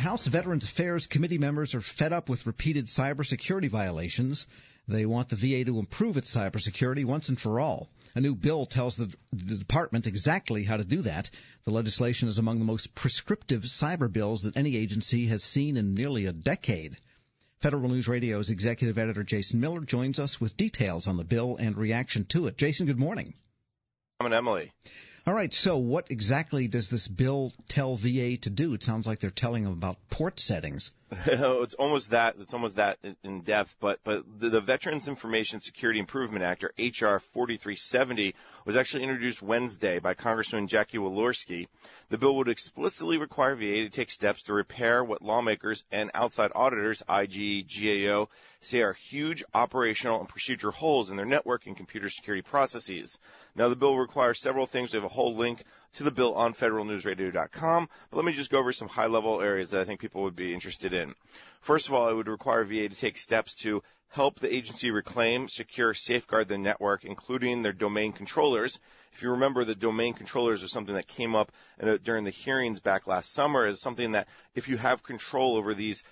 House Veterans Affairs Committee members are fed up with repeated cybersecurity violations. They want the VA to improve its cybersecurity once and for all. A new bill tells the department exactly how to do that. The legislation is among the most prescriptive cyber bills that any agency has seen in nearly a decade. Federal News Radio's executive editor Jason Miller joins us with details on the bill and reaction to it. Jason, good morning. I'm Emily. All right, so what exactly does this bill tell VA to do? It sounds like they're telling them about port settings. It's almost that in depth, but the Veterans Information Security Improvement Act, or H.R. 4370, was actually introduced Wednesday by Congressman Jackie Walorski. The bill would explicitly require VA to take steps to repair what lawmakers and outside auditors, IG, GAO, say are huge operational and procedural holes in their network and computer security processes. Now, the bill requires several things. We have a whole link to the bill on federalnewsradio.com, but let me just go over some high-level areas that I think people would be interested in. First of all, it would require VA to take steps to help the agency reclaim, secure, safeguard their network, including their domain controllers. If you remember, the domain controllers was something that came up during the hearings back last summer as something that if you have control over these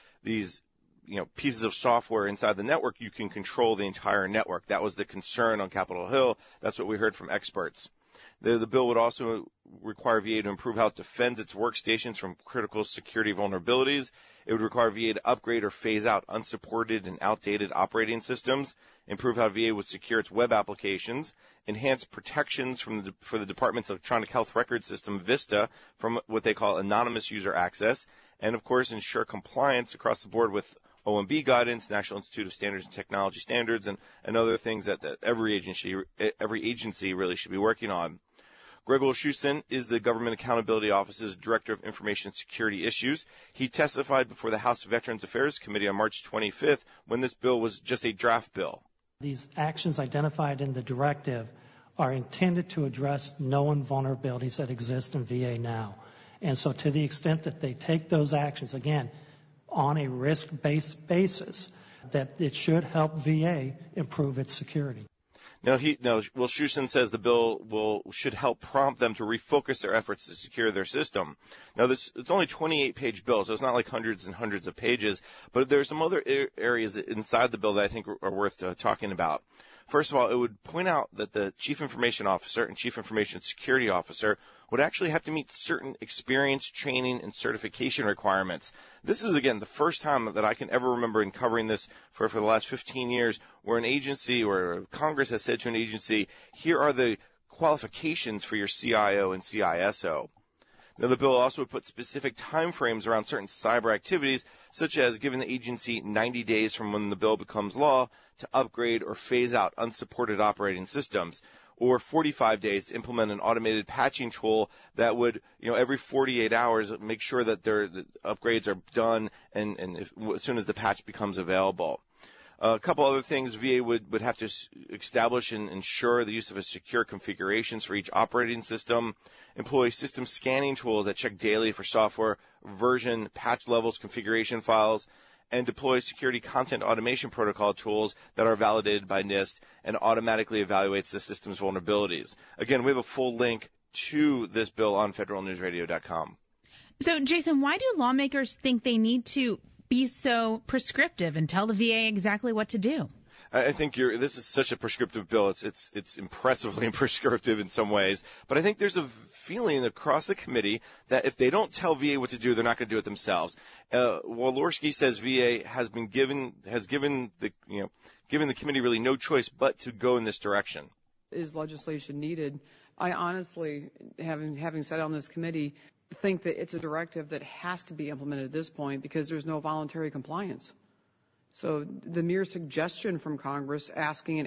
pieces of software inside the network, you can control the entire network. That was the concern on Capitol Hill. That's what we heard from experts. The bill would also require VA to improve how it defends its workstations from critical security vulnerabilities. It would require VA to upgrade or phase out unsupported and outdated operating systems, improve how VA would secure its web applications, enhance protections for the Department's electronic health record system, VISTA, from what they call anonymous user access, and, of course, ensure compliance across the board with OMB guidance, National Institute of Standards and Technology standards, and other things that every agency really should be working on. Greg Olshusin is the Government Accountability Office's Director of Information Security Issues. He testified before the House Veterans Affairs Committee on March 25th when this bill was just a draft bill. These actions identified in the directive are intended to address known vulnerabilities that exist in VA now. And so to the extent that they take those actions, again, on a risk-based basis, that it should help VA improve its security. Shusin says the bill should help prompt them to refocus their efforts to secure their system. Now, it's only 28-page bill, so it's not like hundreds and hundreds of pages, but there are some other areas inside the bill that I think are worth talking about. First of all, it would point out that the Chief Information Officer and Chief Information Security Officer would actually have to meet certain experience, training, and certification requirements. This is, again, the first time that I can ever remember in covering this for the last 15 years where an agency or Congress has said to an agency, here are the qualifications for your CIO and CISO. Now, the bill also would put specific timeframes around certain cyber activities, such as giving the agency 90 days from when the bill becomes law to upgrade or phase out unsupported operating systems, or 45 days to implement an automated patching tool that would, every 48 hours make sure that the upgrades are done and as soon as the patch becomes available. A couple other things, VA would have to establish and ensure the use of a secure configurations for each operating system, employ system scanning tools that check daily for software version, patch levels, configuration files, and deploy security content automation protocol tools that are validated by NIST and automatically evaluates the system's vulnerabilities. Again, we have a full link to this bill on federalnewsradio.com. So, Jason, why do lawmakers think they need to be so prescriptive and tell the VA exactly what to do? I think this is such a prescriptive bill. It's impressively prescriptive in some ways. But I think there's a feeling across the committee that if they don't tell VA what to do, they're not going to do it themselves. Walorski says VA has given the committee really no choice but to go in this direction. Is legislation needed? I honestly, having sat on this committee, think that it's a directive that has to be implemented at this point because there's no voluntary compliance. So the mere suggestion from Congress asking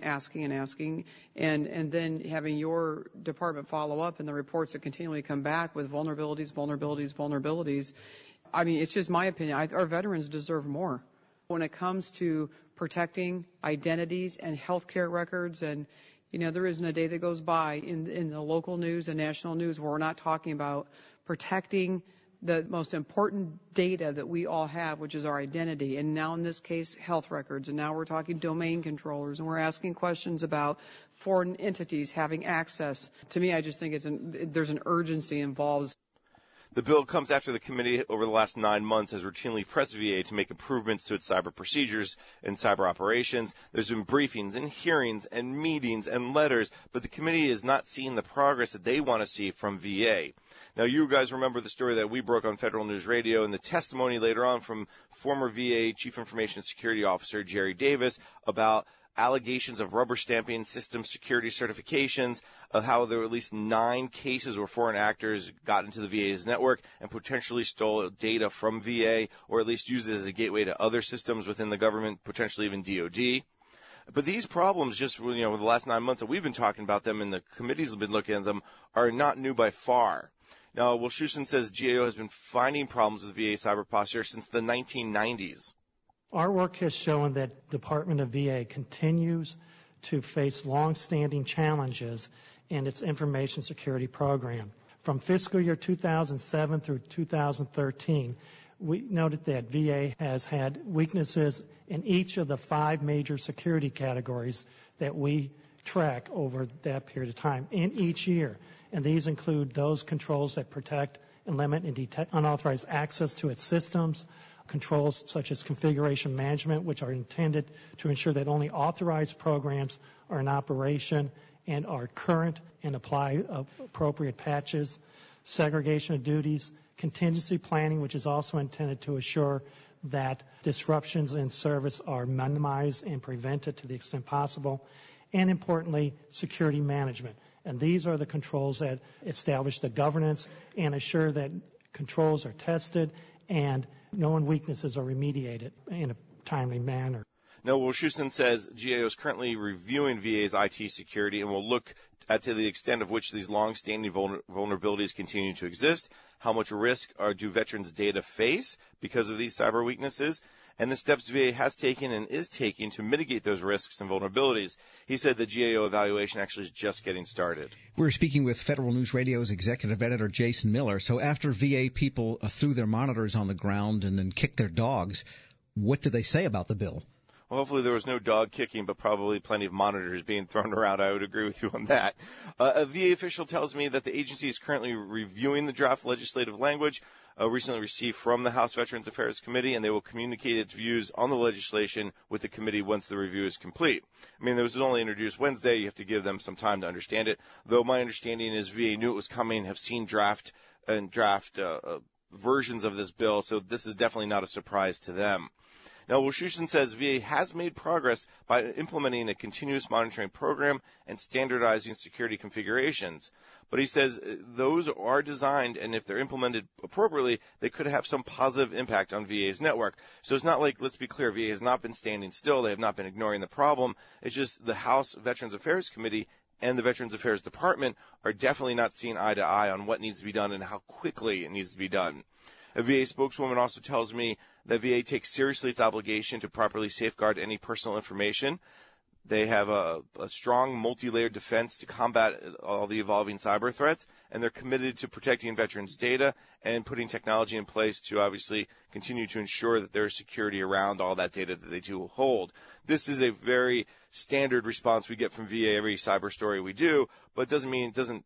and then having your department follow up and the reports that continually come back with vulnerabilities. I mean, it's just my opinion. Our veterans deserve more. When it comes to protecting identities and healthcare records, and there isn't a day that goes by in the local news and national news where we're not talking about protecting the most important data that we all have, which is our identity, and now in this case, health records, and now we're talking domain controllers, and we're asking questions about foreign entities having access. To me, I just think there's an urgency involved. The bill comes after the committee over the last 9 months has routinely pressed VA to make improvements to its cyber procedures and cyber operations. There's been briefings and hearings and meetings and letters, but the committee is not seeing the progress that they want to see from VA. Now, you guys remember the story that we broke on Federal News Radio and the testimony later on from former VA Chief Information Security Officer Jerry Davis about allegations of rubber stamping system security certifications, of how there were at least 9 cases where foreign actors got into the VA's network and potentially stole data from VA, or at least used it as a gateway to other systems within the government, potentially even DOD. But these problems, just over the last 9 months that we've been talking about them and the committees have been looking at them, are not new by far. Now, Wilshusen says GAO has been finding problems with VA cyber posture since the 1990s. Our work has shown that Department of VA continues to face long-standing challenges in its information security program. From fiscal year 2007 through 2013, we noted that VA has had weaknesses in each of the 5 major security categories that we track over that period of time in each year. And these include those controls that protect and limit and detect unauthorized access to its systems, controls such as configuration management, which are intended to ensure that only authorized programs are in operation and are current and apply appropriate patches, segregation of duties, contingency planning, which is also intended to assure that disruptions in service are minimized and prevented to the extent possible, and importantly, security management. And these are the controls that establish the governance and assure that controls are tested and known weaknesses are remediated in a timely manner. Now, Wilshusen says GAO is currently reviewing VA's IT security and will look at to the extent of which these long-standing vulnerabilities continue to exist, how much risk do veterans' data face because of these cyber weaknesses, and the steps VA has taken and is taking to mitigate those risks and vulnerabilities. He said the GAO evaluation actually is just getting started. We're speaking with Federal News Radio's executive editor, Jason Miller. So after VA people threw their monitors on the ground and then kicked their dogs, what did they say about the bill? Well, hopefully there was no dog kicking, but probably plenty of monitors being thrown around. I would agree with you on that. A VA official tells me that the agency is currently reviewing the draft legislative language recently received from the House Veterans Affairs Committee, and they will communicate its views on the legislation with the committee once the review is complete. I mean, it was only introduced Wednesday. You have to give them some time to understand it, though my understanding is VA knew it was coming, have seen draft versions of this bill, so this is definitely not a surprise to them. Now, Wilshusen says VA has made progress by implementing a continuous monitoring program and standardizing security configurations. But he says those are designed, and if they're implemented appropriately, they could have some positive impact on VA's network. So it's not like, let's be clear, VA has not been standing still. They have not been ignoring the problem. It's just the House Veterans Affairs Committee and the Veterans Affairs Department are definitely not seeing eye to eye on what needs to be done and how quickly it needs to be done. A VA spokeswoman also tells me that VA takes seriously its obligation to properly safeguard any personal information. They have a strong multi-layered defense to combat all the evolving cyber threats, and they're committed to protecting veterans' data and putting technology in place to obviously continue to ensure that there's security around all that data that they do hold. This is a very standard response we get from VA every cyber story we do, but doesn't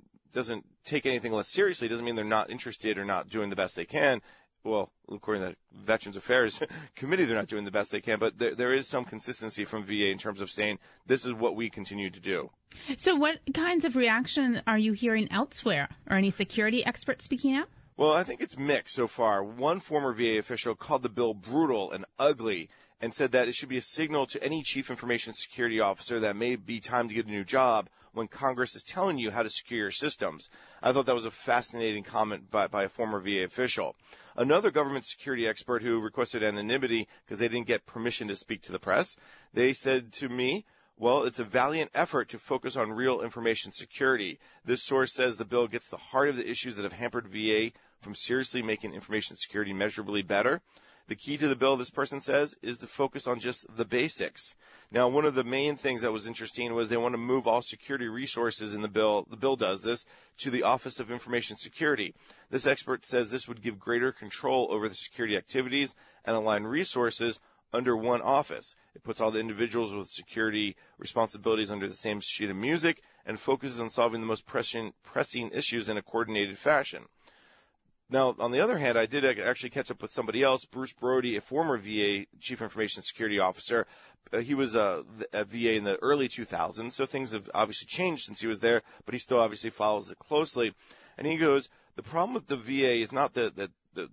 take anything less seriously. It doesn't mean they're not interested or not doing the best they can. Well, according to the Veterans Affairs Committee, they're not doing the best they can, but there is some consistency from VA in terms of saying this is what we continue to do. So what kinds of reaction are you hearing elsewhere? Are any security experts speaking out? Well, I think it's mixed so far. One former VA official called the bill brutal and ugly and said that it should be a signal to any chief information security officer that may be time to get a new job when Congress is telling you how to secure your systems. I thought that was a fascinating comment by a former VA official. Another government security expert who requested anonymity because they didn't get permission to speak to the press, they said to me, well, it's a valiant effort to focus on real information security. This source says the bill gets the heart of the issues that have hampered VA from seriously making information security measurably better. The key to the bill, this person says, is to focus on just the basics. Now, one of the main things that was interesting was they want to move all security resources in the bill does this, to the Office of Information Security. This expert says this would give greater control over the security activities and align resources under one office. It puts all the individuals with security responsibilities under the same sheet of music and focuses on solving the most pressing issues in a coordinated fashion. Now, on the other hand, I did actually catch up with somebody else, Bruce Brody, a former VA Chief Information Security Officer. He was at VA in the early 2000s, so things have obviously changed since he was there, but he still obviously follows it closely. And he goes, the problem with the VA is not that the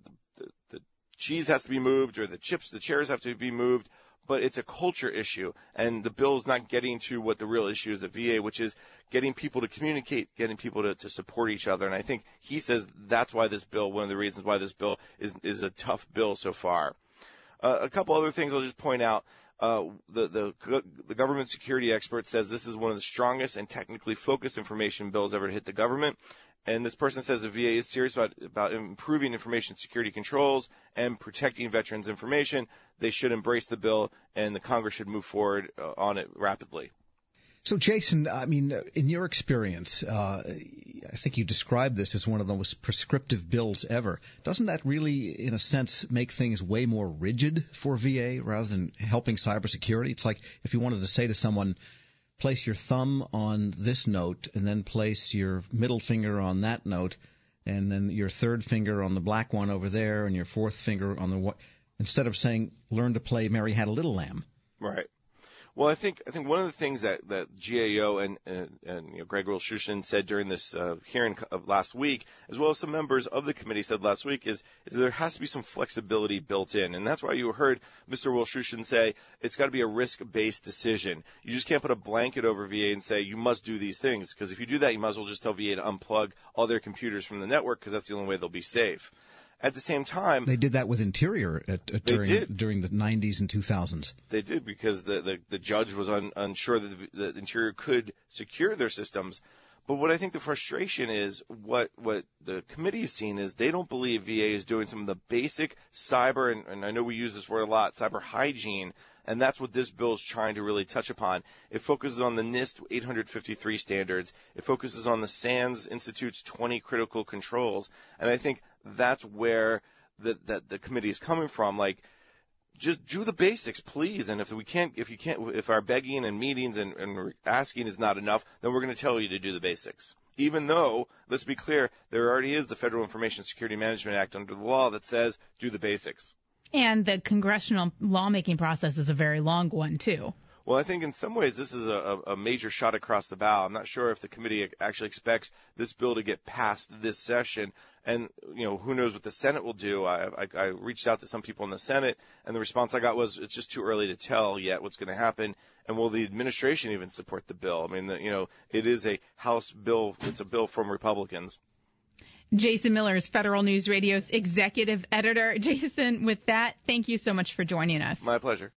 cheese has to be moved or the chairs have to be moved, but it's a culture issue, and the bill is not getting to what the real issue is at VA, which is getting people to communicate, getting people to support each other. And I think he says that's why this bill, one of the reasons why this bill is a tough bill so far. A couple other things I'll just point out. The government security expert says this is one of the strongest and technically focused information bills ever to hit the government. And this person says the VA is serious about improving information security controls and protecting veterans' information. They should embrace the bill, and the Congress should move forward on it rapidly. So, Jason, I mean, in your experience, I think you described this as one of the most prescriptive bills ever. Doesn't that really, in a sense, make things way more rigid for VA rather than helping cybersecurity? It's like if you wanted to say to someone, place your thumb on this note and then place your middle finger on that note and then your third finger on the black one over there and your fourth finger on the instead of saying learn to play Mary Had a Little Lamb. Right. Well, I think one of the things that GAO and Greg Wilshushin said during this hearing of last week, as well as some members of the committee said last week, is there has to be some flexibility built in, and that's why you heard Mr. Wilshushin say it's got to be a risk-based decision. You just can't put a blanket over VA and say you must do these things, because if you do that, you might as well just tell VA to unplug all their computers from the network, because that's the only way they'll be safe. At the same time, they did that with Interior during the 90s and 2000s. They did, because the judge was unsure that the Interior could secure their systems. But what I think the frustration is, what the committee has seen is they don't believe VA is doing some of the basic cyber, and I know we use this word a lot, cyber hygiene, and that's what this bill is trying to really touch upon. It focuses on the NIST 853 standards. It focuses on the SANS Institute's 20 critical controls, and I think that's where the committee is coming from. Like, just do the basics, please. And if our begging and meetings and asking is not enough, then we're going to tell you to do the basics. Even though, let's be clear, there already is the Federal Information Security Management Act under the law that says do the basics. And the congressional lawmaking process is a very long one, too. Well, I think in some ways this is a major shot across the bow. I'm not sure if the committee actually expects this bill to get passed this session. And, who knows what the Senate will do. I reached out to some people in the Senate, and the response I got was it's just too early to tell yet what's going to happen. And will the administration even support the bill? I mean, it is a House bill. It's a bill from Republicans. Jason Miller is Federal News Radio's executive editor. Jason, with that, thank you so much for joining us. My pleasure.